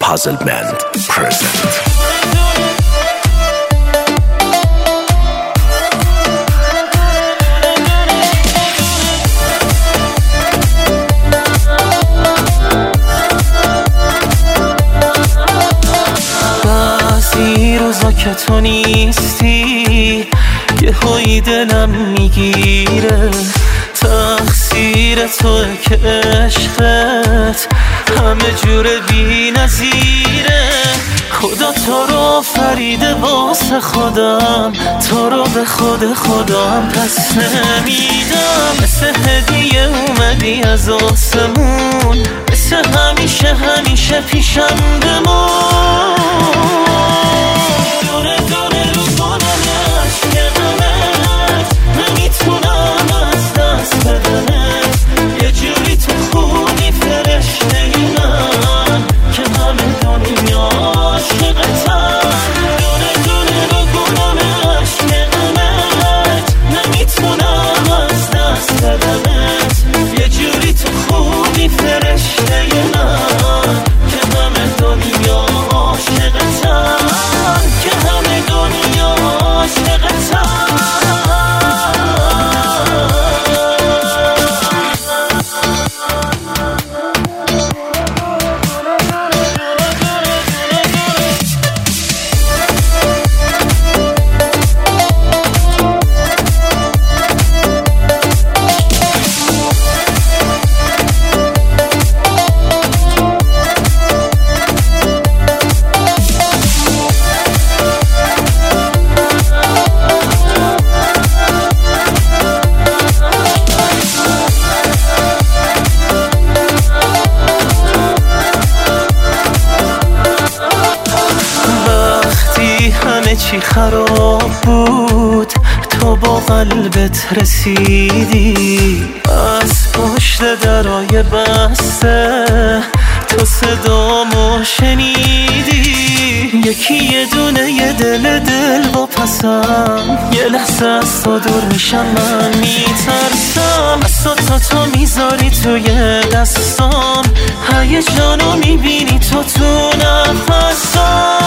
Puzzlement present. بعضی روزا که تو نیستی یه هایی دلم میگیره، تقصیر توه که عشقت همه جور بی نظیره. خدا تو رو آفریده واسه خودم، تو رو به خودم پس نمیدم. مثل هدیه اومدی از آسمون، مثل همیشه پیشم بمون. دونه دونه رو کنم عشق غمت، نمیتونم از دست بدمت. یه جوری تو خونی فرشته من که همه دنیا عاشقتم. دونه دونه رو کنم عشق غمت، نمیتونم از دست بدمت. یه جوری تو خونی فرشته من که همه دنیا عاشقتم، که همه دنیا عاشقتم. همه چی خراب بود، تو با قلبت رسیدی. از پشت درای بسته تو صدامو شنیدی. یکی یه دونه یه دل با پسم، یه لحظه از تو دور میشم من میترسم. از تو میذاری توی دستام، هیجانو میبینی تو نفسام.